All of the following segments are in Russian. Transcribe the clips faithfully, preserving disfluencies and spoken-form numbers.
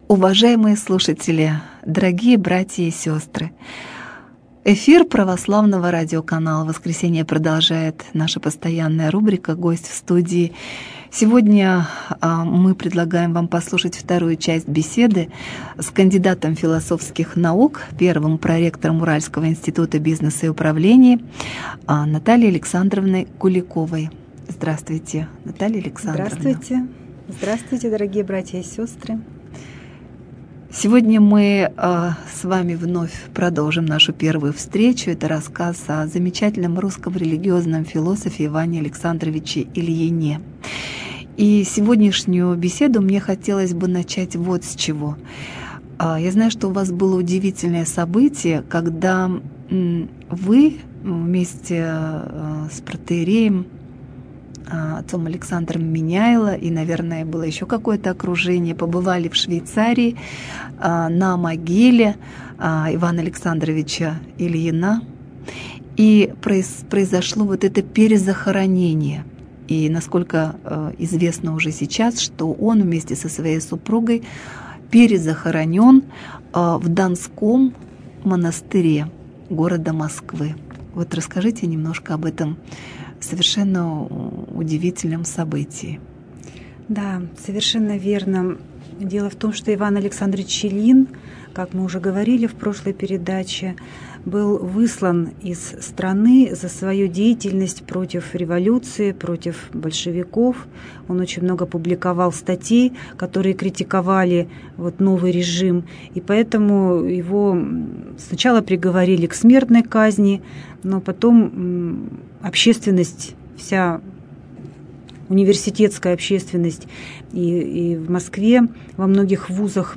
Уважаемые слушатели, дорогие братья и сестры, эфир православного радиоканала «Воскресенье» продолжает наша постоянная рубрика «Гость в студии». Сегодня а, мы предлагаем вам послушать вторую часть беседы с кандидатом философских наук, первым проректором Уральского института бизнеса и управления а, Натальей Александровной Куликовой. Здравствуйте, Наталья Александровна. Здравствуйте. Здравствуйте, дорогие братья и сестры. Сегодня мы э, с вами вновь продолжим нашу первую встречу. Это рассказ о замечательном русском религиозном философе Иване Александровиче Ильине. И сегодняшнюю беседу мне хотелось бы начать вот с чего. Э, я знаю, что у вас было удивительное событие, когда э, вы вместе э, с протоиереем отцом Александром Меняйло, и, наверное, было еще какое-то окружение, побывали в Швейцарии на могиле Ивана Александровича Ильина, и произошло вот это перезахоронение. И насколько известно уже сейчас, что он вместе со своей супругой перезахоронен в Донском монастыре города Москвы. Вот расскажите немножко об этом совершенно удивительном событии. Да, совершенно верно. Дело в том, что Иван Александрович Ильин, как мы уже говорили в прошлой передаче, был выслан из страны за свою деятельность против революции, против большевиков. Он очень много публиковал статей, которые критиковали вот новый режим, и поэтому его сначала приговорили к смертной казни, но потом общественность, вся университетская общественность и, и в Москве, во многих вузах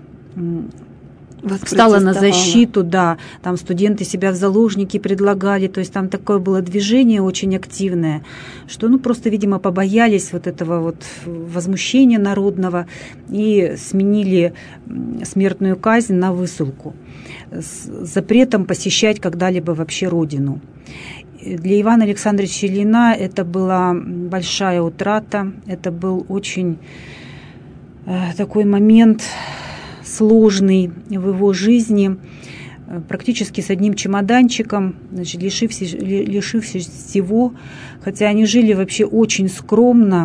встала на защиту, да, там студенты себя в заложники предлагали, то есть там такое было движение очень активное, что, ну, просто, видимо, побоялись вот этого вот возмущения народного и сменили смертную казнь на высылку с запретом посещать когда-либо вообще родину. Для Ивана Александровича Ильина это была большая утрата, это был очень э, такой момент сложный в его жизни, практически с одним чемоданчиком, значит, лишившись, лишившись всего, хотя они жили вообще очень скромно,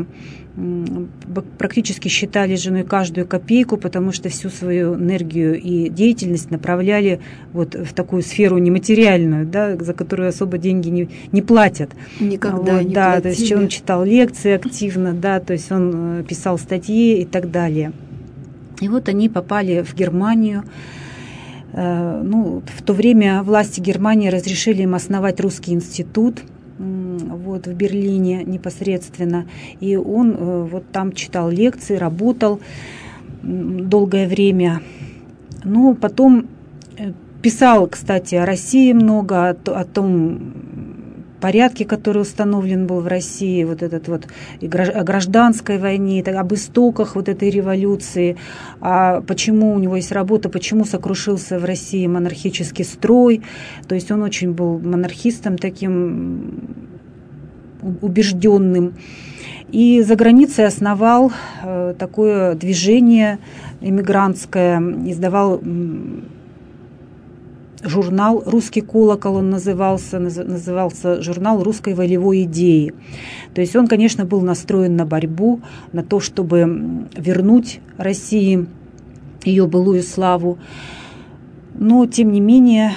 практически считали женой каждую копейку, потому что всю свою энергию и деятельность направляли вот в такую сферу нематериальную, да, за которую особо деньги не, не платят. Никогда вот, не да, платили. То есть он читал лекции активно, да, то есть он писал статьи и так далее. И вот они попали в Германию. Ну, в то время власти Германии разрешили им основать русский институт вот, в Берлине непосредственно. И он вот там читал лекции, работал долгое время. Ну, потом писал, кстати, о России много, о, о том порядке, который установлен был в России, вот этот вот о гражданской войне, об истоках вот этой революции, а почему у него есть работа, почему сокрушился в России монархический строй. То есть он очень был монархистом таким убежденным. И за границей основал такое движение эмигрантское, издавал журнал «Русский колокол», он назывался, назывался журнал «Русской волевой идеи». То есть он, конечно, был настроен на борьбу, на то, чтобы вернуть России ее былую славу. Но, тем не менее,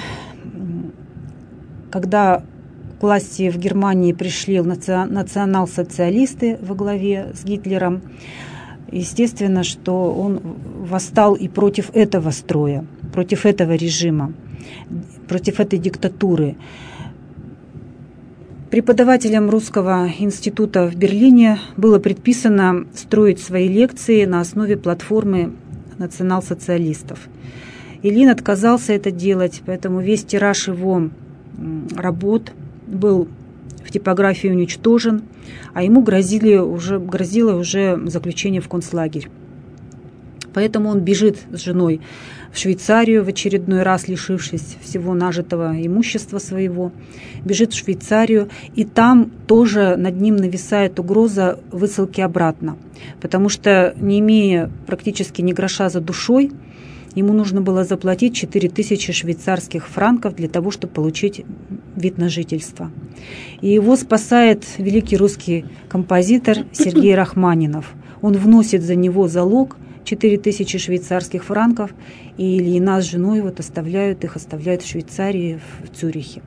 когда к власти в Германии пришли национал-социалисты во главе с Гитлером, естественно, что он восстал и против этого строя, против этого режима, против этой диктатуры. Преподавателям Русского института в Берлине было предписано строить свои лекции на основе платформы национал-социалистов. Ильин отказался это делать, поэтому весь тираж его работ был в типографии уничтожен, а ему грозили уже, грозило уже заключение в концлагерь. Поэтому он бежит с женой в Швейцарию, в очередной раз лишившись всего нажитого имущества своего, бежит в Швейцарию, и там тоже над ним нависает угроза высылки обратно, потому что, не имея практически ни гроша за душой, ему нужно было заплатить четыре тысячи швейцарских франков для того, чтобы получить вид на жительство. И его спасает великий русский композитор Сергей Рахманинов. Он вносит за него залог четыре тысячи швейцарских франков, и Ильина с женой вот оставляют их, оставляют в Швейцарии, в Цюрихе.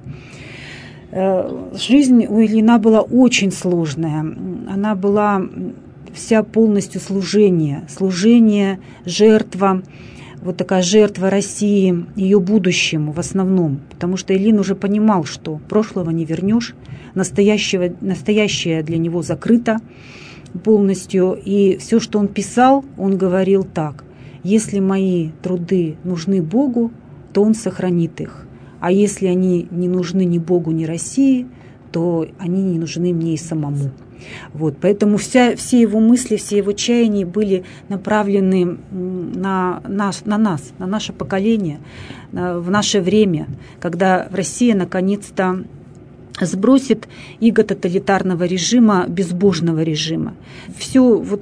Жизнь у Ильина была очень сложная. Она была вся полностью служение, служение, жертва, вот такая жертва России, ее будущему в основном. Потому что Ильин уже понимал, что прошлого не вернешь, настоящего, настоящее для него закрыто полностью. И все, что он писал, он говорил так: если мои труды нужны Богу, то Он сохранит их. А если они не нужны ни Богу, ни России, то они не нужны мне и самому. Вот, поэтому вся, все его мысли, все его чаяния были направлены на нас, на нас, на наше поколение, в наше время, когда Россия наконец-то сбросит иго тоталитарного режима, безбожного режима. Всю вот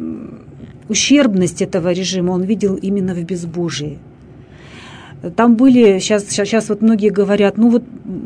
ущербность этого режима он видел именно в безбожии. Там были, сейчас, сейчас вот многие говорят, ну вот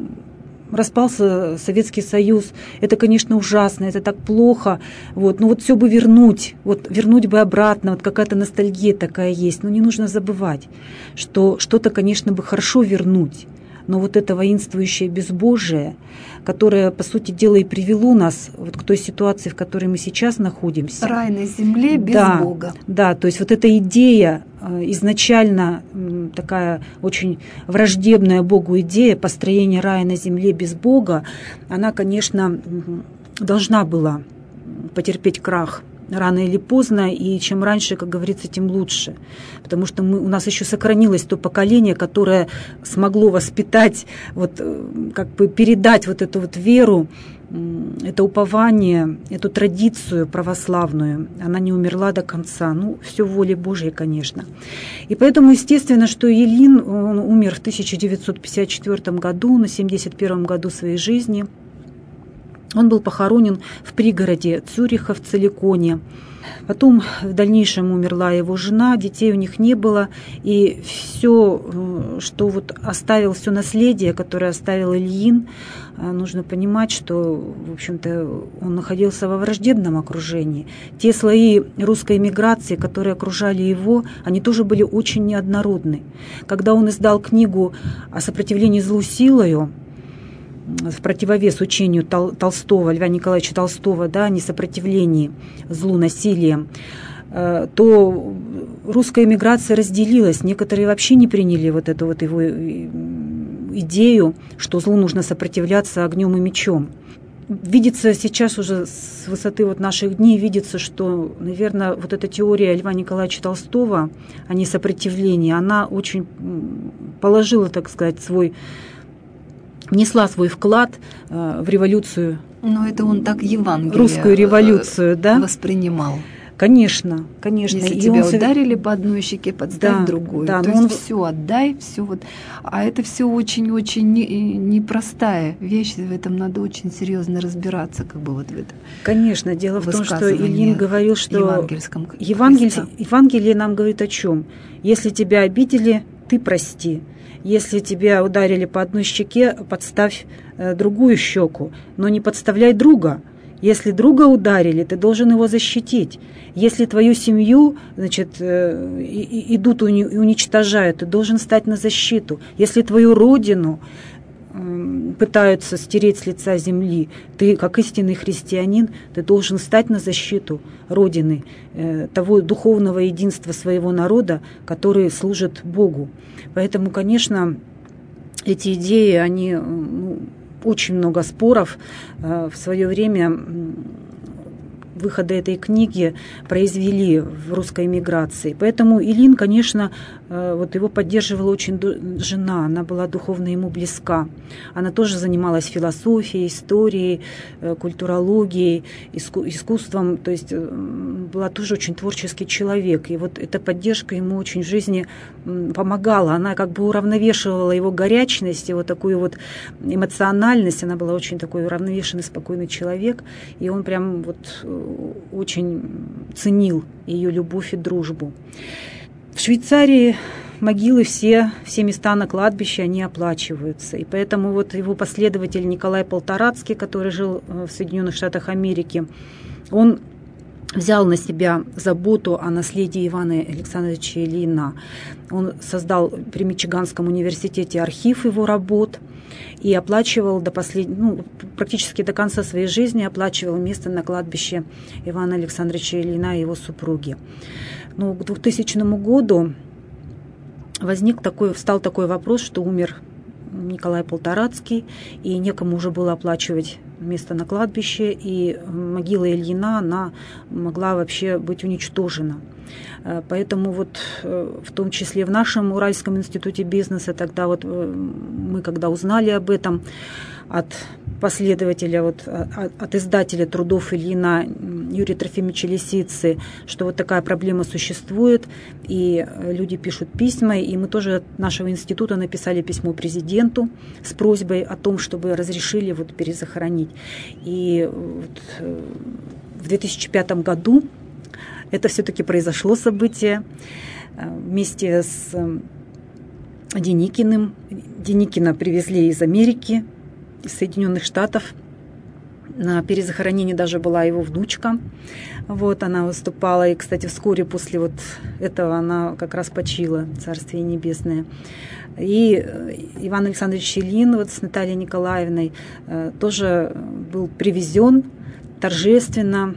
распался Советский Союз, это, конечно, ужасно, это так плохо, вот, ну вот все бы вернуть, вот вернуть бы обратно, вот какая-то ностальгия такая есть, но не нужно забывать, что что-то, конечно, бы хорошо вернуть, но вот это воинствующее безбожие, которое, по сути дела, и привело нас вот к той ситуации, в которой мы сейчас находимся. Рай на земле без да, Бога. Да, то есть вот эта идея, изначально такая очень враждебная Богу идея построения рая на земле без Бога, она, конечно, должна была потерпеть крах рано или поздно, и чем раньше, как говорится, тем лучше. Потому что мы, у нас еще сохранилось то поколение, которое смогло воспитать, вот, как бы передать вот эту вот веру, это упование, эту традицию православную. Она не умерла до конца. Ну, все в воле Божьей, конечно. И поэтому, естественно, что Ильин, он умер в тысяча девятьсот пятьдесят четвёртом году, на семьдесят первом году своей жизни. Он был похоронен в пригороде Цюриха, в Целиконе. Потом в дальнейшем умерла его жена, детей у них не было. И все, что вот оставил, все наследие, которое оставил Ильин, нужно понимать, что, в общем-то, он находился во враждебном окружении. Те слои русской эмиграции, которые окружали его, они тоже были очень неоднородны. Когда он издал книгу о сопротивлении злу силою, в противовес учению Тол- Толстого, Льва Николаевича Толстого, да, о несопротивлении злу насилием, э, то русская эмиграция разделилась. Некоторые вообще не приняли вот эту вот его идею, что злу нужно сопротивляться огнем и мечом. Видится сейчас уже с высоты вот наших дней, видится, что, наверное, вот эта теория Льва Николаевича Толстого о несопротивлении, она очень положила, так сказать, свой внесла свой вклад э, в революцию. Но это он так Евангелие русскую революцию, да? воспринимал. Конечно, конечно. Если и тебя он... ударили по одной щеке, подставь да, другую. Да, То но есть он... все отдай, все вот. А это все очень-очень непростая вещь. В этом надо очень серьезно разбираться, как бы вот в этом. Конечно, дело в том, что Ильин говорил, что евангельском Евангелие, Евангелие нам говорит о чем? Если тебя обидели, ты прости. Если тебя ударили по одной щеке, подставь э, другую щеку, но не подставляй друга. Если друга ударили, ты должен его защитить. Если твою семью, значит, э, и, идут и уничтожают, ты должен стать на защиту. Если твою родину э, пытаются стереть с лица земли, ты, как истинный христианин, ты должен стать на защиту родины, э, того духовного единства своего народа, который служит Богу. Поэтому, конечно, эти идеи, они, ну, очень много споров. В свое время выхода этой книги произвели в русской эмиграции. Поэтому Ильин, конечно, вот его поддерживала очень жена, она была духовно ему близка. Она тоже занималась философией, историей, культурологией, искусством, то есть была тоже очень творческий человек. И вот эта поддержка ему очень в жизни помогала. Она как бы уравновешивала его горячность, его такую вот эмоциональность. Она была очень такой уравновешенный, спокойный человек. И он прям вот очень ценил ее любовь и дружбу. В Швейцарии могилы все, все места на кладбище, они оплачиваются. И поэтому вот его последователь Николай Полторацкий, который жил в Соединенных Штатах Америки, он взял на себя заботу о наследии Ивана Александровича Ильина. Он создал при Мичиганском университете архив его работ и оплачивал до последнего, ну, практически до конца своей жизни оплачивал место на кладбище Ивана Александровича Ильина и его супруги. Но к двухтысячному году возник такой, встал такой вопрос, что умер Николай Полторацкий, и некому уже было оплачивать место на кладбище, и могила Ильина, она могла вообще быть уничтожена. Поэтому вот в том числе в нашем Уральском институте бизнеса тогда вот мы, когда узнали об этом от последователя, вот, от, от издателя трудов Ильина Юрия Трофимовича Лисицы, что вот такая проблема существует, и люди пишут письма, и мы тоже от нашего института написали письмо президенту с просьбой о том, чтобы разрешили вот перезахоронить. И вот в две тысячи пятом году это все-таки произошло событие вместе с Деникиным. Деникина привезли из Америки, из Соединенных Штатов. На перезахоронении даже была его внучка. Вот, она выступала, и, кстати, вскоре после вот этого она как раз почила, Царствие Небесное. И Иван Александрович Ильин вот с Натальей Николаевной тоже был привезен торжественно.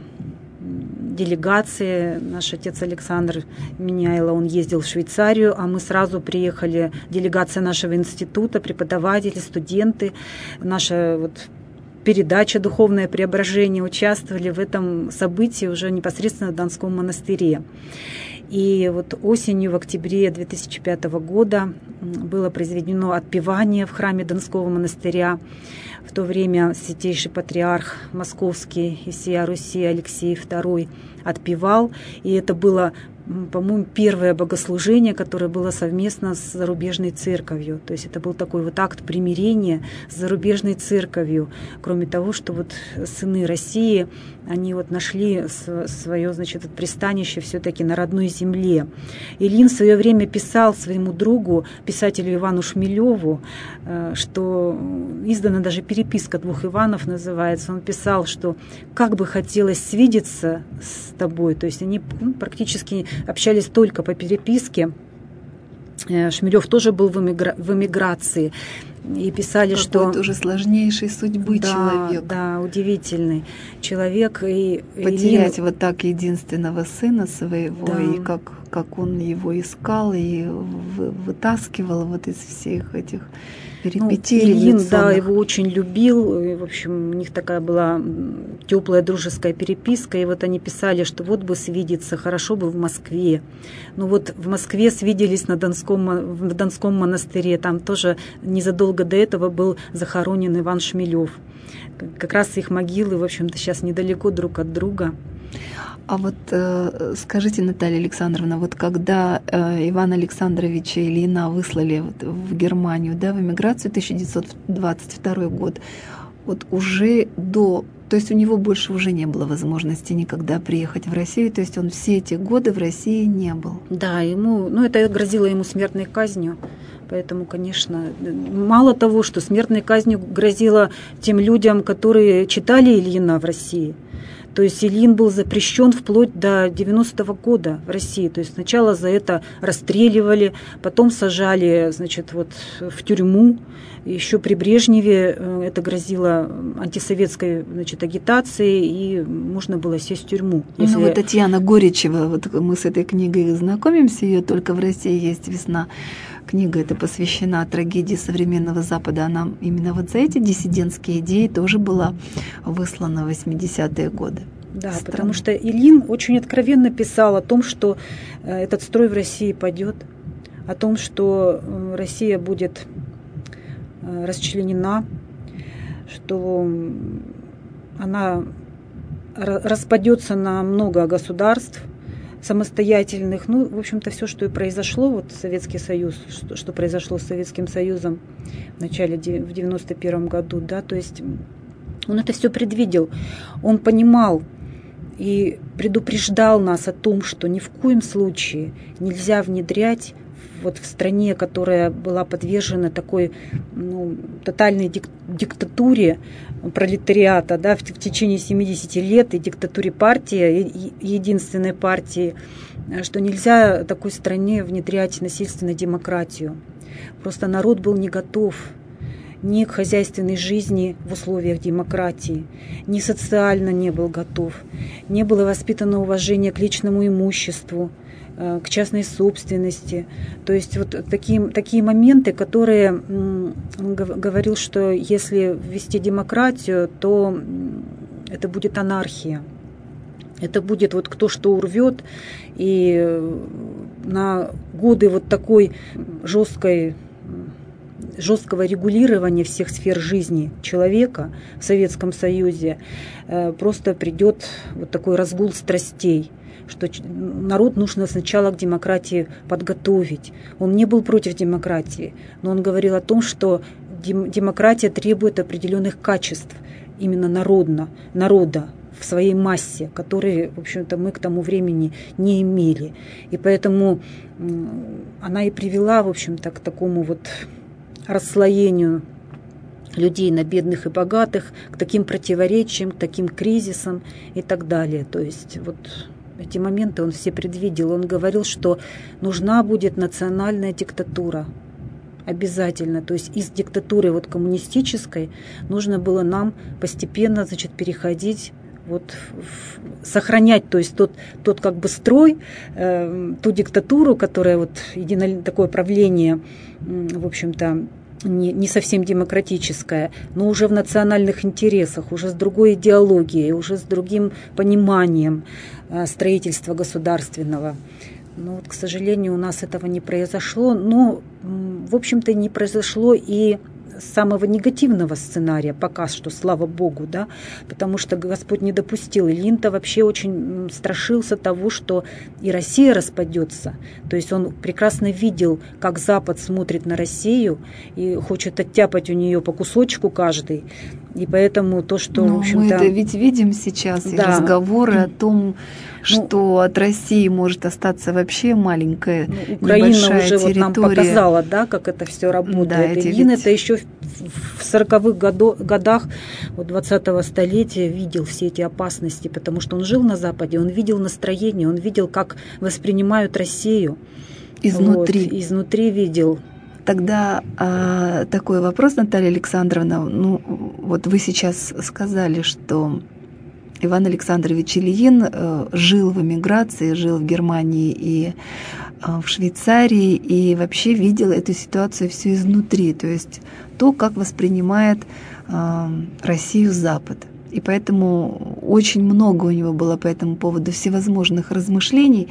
Делегации, наш отец Александр Меняйло, он ездил в Швейцарию, а мы сразу приехали, делегация нашего института, преподаватели, студенты, наша вот передача «Духовное преображение», участвовали в этом событии уже непосредственно в Донском монастыре. И вот осенью, в октябре две тысячи пятого года было произведено отпевание в храме Донского монастыря. В то время святейший патриарх московский и сия Руси Алексей второй отпевал. И это было, по-моему, первое богослужение, которое было совместно с зарубежной церковью. То есть это был такой вот акт примирения с зарубежной церковью. Кроме того, что вот сыны России, они вот нашли свое, значит, пристанище все-таки на родной земле. Ильин в свое время писал своему другу, писателю Ивану Шмелеву, что издана даже переписка двух Иванов называется. Он писал, что как бы хотелось свидеться с тобой. То есть они ну, практически общались только по переписке. Шмелев тоже был в, эмигра... в эмиграции. И писали, какой что... тоже сложнейшей судьбы да, человек. Да, удивительный человек. И потерять Ильин... вот так единственного сына своего, да. И как, как он его искал и вытаскивал вот из всех этих перипетий. Ну, Ильин, да, его очень любил. И, в общем, у них такая была теплая дружеская переписка. И вот они писали, что вот бы свидеться, хорошо бы в Москве. Ну вот в Москве свиделись на Донском, в Донском монастыре. Там тоже незадолго до этого был захоронен Иван Шмелев. Как раз их могилы, в общем-то, сейчас недалеко друг от друга. А вот э, скажите, Наталья Александровна, вот когда э, Ивана Александровича Ильина выслали вот в Германию, да, в эмиграцию, тысяча девятьсот двадцать второй год, вот уже до, то есть у него больше уже не было возможности никогда приехать в Россию, то есть он все эти годы в России не был. Да, ему, ну это грозило ему смертной казнью. Поэтому, конечно, мало того, что смертной казнью грозило тем людям, которые читали Ильина в России. То есть Ильин был запрещен вплоть до девяностого года в России. То есть сначала за это расстреливали, потом сажали, значит, вот в тюрьму. Еще при Брежневе это грозило антисоветской, значит, агитацией, и можно было сесть в тюрьму. Если... Ну вот Татьяна Горичева, вот мы с этой книгой знакомимся, ее «Только в России есть весна». Книга эта посвящена трагедии современного Запада. Она именно вот за эти диссидентские идеи тоже была выслана в восьмидесятые годы. Да, страны. Потому что Ильин очень откровенно писал о том, что этот строй в России падет, о том, что Россия будет расчленена, что она распадется на много государств самостоятельных. Ну, в общем-то, все, что и произошло, вот Советский Союз, что, что произошло с Советским Союзом в начале, в девяносто первом году, да, то есть он это все предвидел, он понимал и предупреждал нас о том, что ни в коем случае нельзя внедрять вот в стране, которая была подвержена такой, ну, тотальной дик- диктатуре пролетариата, да, в, в течение семидесяти лет, и диктатуре партии, и, и единственной партии, что нельзя такой стране внедрять насильственно демократию. Просто народ был не готов ни к хозяйственной жизни в условиях демократии, ни социально не был готов, не было воспитано уважение к личному имуществу, к частной собственности. То есть вот такие, такие моменты, которые он говорил, что если ввести демократию, то это будет анархия. Это будет вот кто что урвет, и на годы вот такой жесткой жесткого регулирования всех сфер жизни человека в Советском Союзе просто придет вот такой разгул страстей, что народ нужно сначала к демократии подготовить. Он не был против демократии, но он говорил о том, что демократия требует определенных качеств именно народно, народа в своей массе, которые, в общем-то, мы к тому времени не имели. И поэтому она и привела, в общем-то, к такому вот расслоению людей на бедных и богатых, к таким противоречиям, к таким кризисам и так далее. То есть вот эти моменты он все предвидел. Он говорил, что нужна будет национальная диктатура. Обязательно. То есть из диктатуры вот коммунистической нужно было нам постепенно, значит, переходить, вот, в, сохранять, то есть тот, тот как бы строй, э, ту диктатуру, которая вот едино, такое правление, э, в общем-то, не, не совсем демократическое, но уже в национальных интересах, уже с другой идеологией, уже с другим пониманием э, строительства государственного. Но вот, к сожалению, у нас этого не произошло, но, в общем-то, не произошло и самого негативного сценария, пока что, слава Богу, да, потому что Господь не допустил. Ильин-то вообще очень страшился того, что и Россия распадется. То есть он прекрасно видел, как Запад смотрит на Россию и хочет оттяпать у нее по кусочку каждый. И поэтому то, что, Но в общем-то... мы это ведь видим сейчас, и да. разговоры о том, что ну, от России может остаться вообще маленькая, ну, Украина небольшая уже территория. Вот нам показала, да, как это все работает. Да, Ильин ведь... это еще в сороковых годах вот, двадцатого столетия видел все эти опасности, потому что он жил на Западе, он видел настроение, он видел, как воспринимают Россию. Изнутри. Вот, изнутри видел. Тогда а, такой вопрос, Наталья Александровна. Ну, вот вы сейчас сказали, что Иван Александрович Ильин э, жил в эмиграции, жил в Германии и э, в Швейцарии, и вообще видел эту ситуацию всю изнутри, то есть то, как воспринимает э, Россию Запад. И поэтому очень много у него было по этому поводу всевозможных размышлений.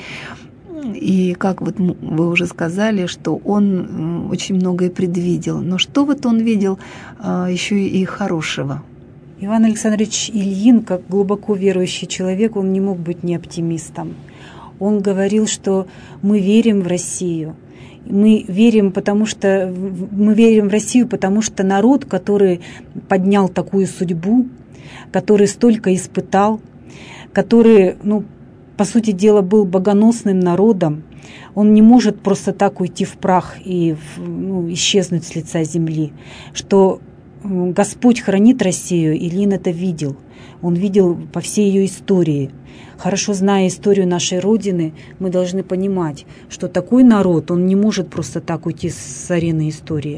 И как вот вы уже сказали, что он очень многое предвидел. Но что вот он видел еще и хорошего? Иван Александрович Ильин, как глубоко верующий человек, он не мог быть не оптимистом. Он говорил, что мы верим в Россию. Мы верим, потому что мы верим в Россию, потому что народ, который поднял такую судьбу, который столько испытал, который, ну, по сути дела, был богоносным народом, он не может просто так уйти в прах и, ну, исчезнуть с лица земли. Что Господь хранит Россию, Ильин это видел. Он видел по всей ее истории. Хорошо зная историю нашей Родины, мы должны понимать, что такой народ, он не может просто так уйти с арены истории.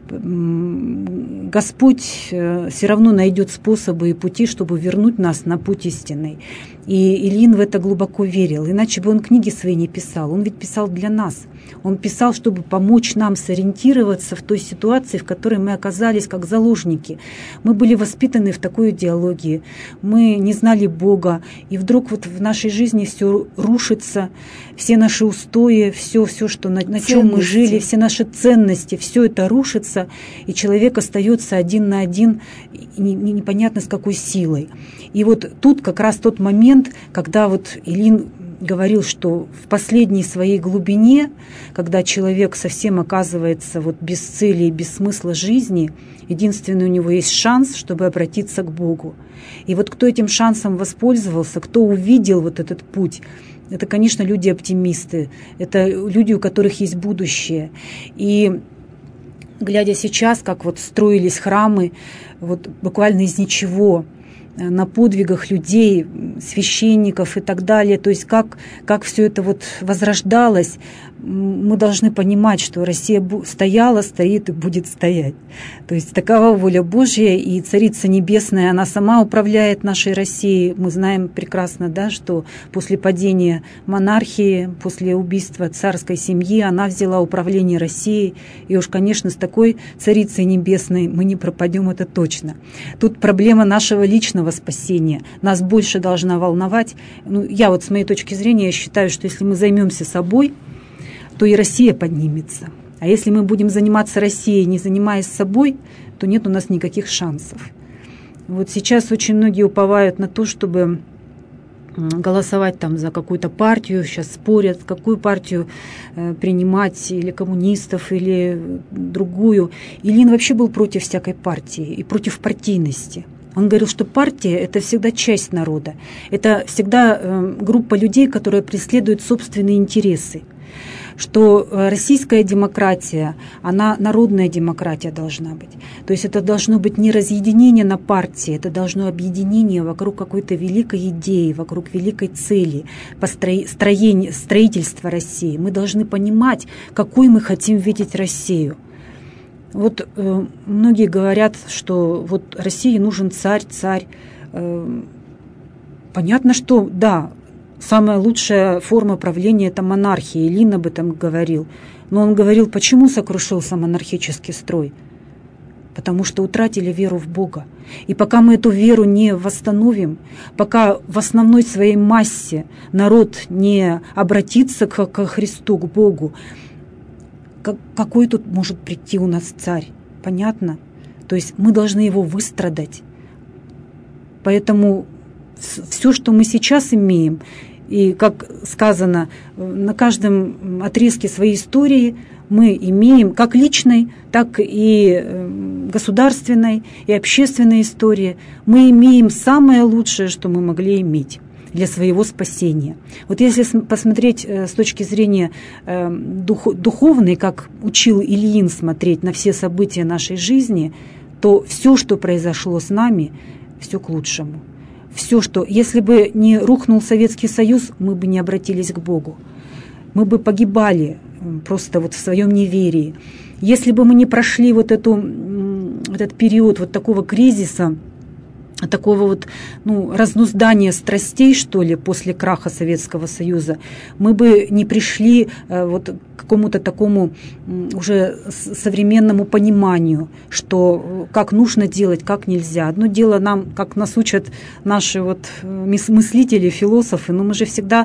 Господь все равно найдет способы и пути, чтобы вернуть нас на путь истинный. И Ильин в это глубоко верил, иначе бы он книги свои не писал. Он ведь писал для нас. Он писал, чтобы помочь нам сориентироваться в той ситуации, в которой мы оказались как заложники. Мы были воспитаны в такой идеологии, мы не знали Бога, и вдруг вот в нашей жизни все рушится, все наши устои, все, все, что на, на чем мы жили, все наши ценности, все это рушится, и человек остается один на один, не, не, непонятно с какой силой. И вот тут как раз тот момент, когда вот Ильин говорил, что в последней своей глубине, когда человек совсем оказывается вот без цели и без смысла жизни, единственный у него есть шанс, чтобы обратиться к Богу. И вот кто этим шансом воспользовался, кто увидел вот этот путь, это, конечно, люди-оптимисты, это люди, у которых есть будущее. И глядя сейчас, как вот строились храмы, вот буквально из ничего, на подвигах людей, священников и так далее, то есть как, как все это вот возрождалось, мы должны понимать, что Россия стояла, стоит и будет стоять. То есть такова воля Божья, и Царица Небесная, она сама управляет нашей Россией. Мы знаем прекрасно, да, что после падения монархии, после убийства царской семьи, она взяла управление Россией. И уж, конечно, с такой Царицей Небесной мы не пропадем, это точно. Тут проблема нашего личного спасения. Нас больше должна волновать. Ну, я вот с моей точки зрения считаю, что если мы займемся собой, то и Россия поднимется. А если мы будем заниматься Россией, не занимаясь собой, то нет у нас никаких шансов. Вот сейчас очень многие уповают на то, чтобы голосовать там за какую-то партию, сейчас спорят, какую партию э, принимать, или коммунистов, или другую. Ильин вообще был против всякой партии и против партийности. Он говорил, что партия – это всегда часть народа, это всегда э, группа людей, которые преследуют собственные интересы. Что российская демократия, она народная демократия должна быть. То есть это должно быть не разъединение на партии, это должно объединение вокруг какой-то великой идеи, вокруг великой цели, построения, строительства России. Мы должны понимать, какой мы хотим видеть Россию. Вот э, многие говорят, что вот России нужен царь, царь. Э, понятно, что да, самая лучшая форма правления – это монархия. Ильин об этом говорил. Но он говорил, почему сокрушился монархический строй? Потому что утратили веру в Бога. И пока мы эту веру не восстановим, пока в основной своей массе народ не обратится к, к Христу, к Богу, как, какой тут может прийти у нас царь? Понятно? То есть мы должны его выстрадать. Поэтому все, что мы сейчас имеем, и, как сказано, на каждом отрезке своей истории мы имеем как личной, так и государственной, и общественной истории. Мы имеем самое лучшее, что мы могли иметь для своего спасения. Вот если посмотреть с точки зрения дух, духовной, как учил Ильин смотреть на все события нашей жизни, то все, что произошло с нами, все к лучшему. Все, что, если бы не рухнул Советский Союз, мы бы не обратились к Богу. Мы бы погибали просто вот в своем неверии. Если бы мы не прошли вот эту, этот период вот такого кризиса, такого вот, ну, разнуздания страстей, что ли, после краха Советского Союза, мы бы не пришли вот к какому-то такому уже современному пониманию, что как нужно делать, как нельзя. Одно дело нам, как нас учат наши вот мыслители, философы, но мы же всегда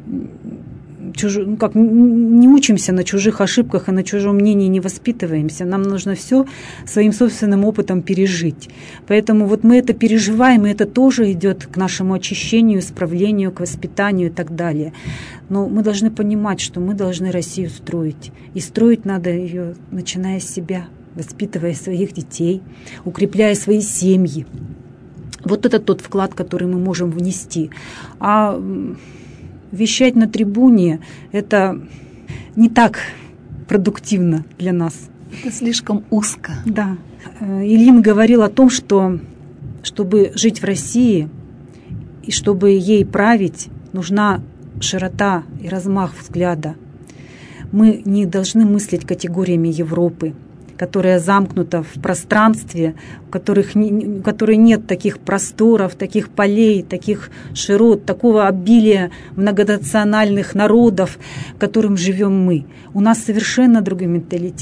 чуж... ну, как, не учимся на чужих ошибках и на чужом мнении не воспитываемся. Нам нужно все своим собственным опытом пережить. Поэтому вот мы это переживаем, и это тоже идет к нашему очищению, исправлению, к воспитанию и так далее. Но мы должны понимать, что мы должны Россию строить. И строить надо ее, начиная с себя, воспитывая своих детей, укрепляя свои семьи. Вот это тот вклад, который мы можем внести. А вещать на трибуне – это не так продуктивно для нас. Это слишком узко. Да. Ильин говорил о том, что чтобы жить в России и чтобы ей править, нужна широта и размах взгляда. Мы не должны мыслить категориями Европы, которая замкнута в пространстве, в которых не, в которой нет таких просторов, таких полей, таких широт, такого обилия многонациональных народов, в котором живем мы. У нас совершенно другой менталитет.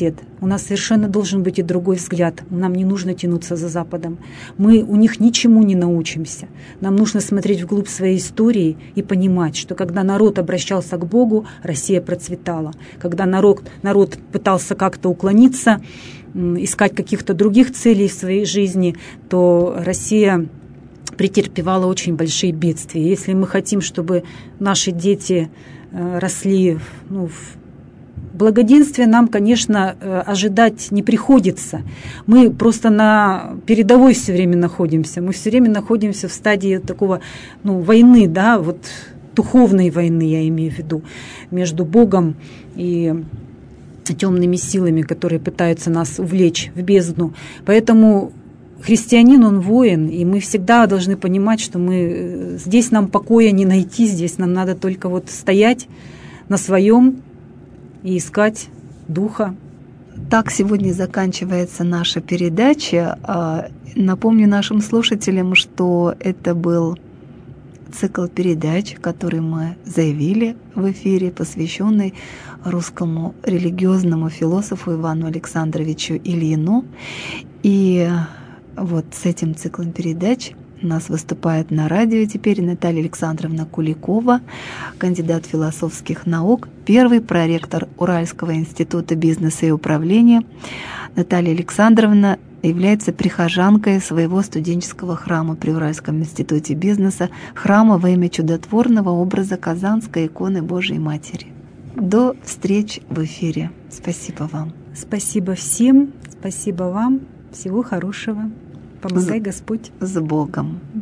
У нас совершенно должен быть и другой взгляд. Нам не нужно тянуться за Западом. Мы у них ничему не научимся. Нам нужно смотреть вглубь своей истории и понимать, что когда народ обращался к Богу, Россия процветала. Когда народ, народ пытался как-то уклониться, искать каких-то других целей в своей жизни, то Россия претерпевала очень большие бедствия. Если мы хотим, чтобы наши дети росли, ну, в благоденствия, нам, конечно, ожидать не приходится. Мы просто на передовой все время находимся. Мы все время находимся в стадии такого, ну, войны, да, вот духовной войны, я имею в виду, между Богом и темными силами, которые пытаются нас увлечь в бездну. Поэтому христианин, он воин, и мы всегда должны понимать, что мы здесь нам покоя не найти, здесь нам надо только вот стоять на своем и искать Духа. Так сегодня заканчивается наша передача. Напомню нашим слушателям, что это был цикл передач, который мы заявили в эфире, посвященный русскому религиозному философу Ивану Александровичу Ильину. И вот с этим циклом передач у нас выступает на радио теперь Наталья Александровна Куликова, кандидат философских наук, первый проректор Уральского института бизнеса и управления. Наталья Александровна является прихожанкой своего студенческого храма при Уральском институте бизнеса, храма во имя чудотворного образа Казанской иконы Божией Матери. До встреч в эфире. Спасибо вам. Спасибо всем, спасибо вам. Всего хорошего. Помогай Господь. С Богом.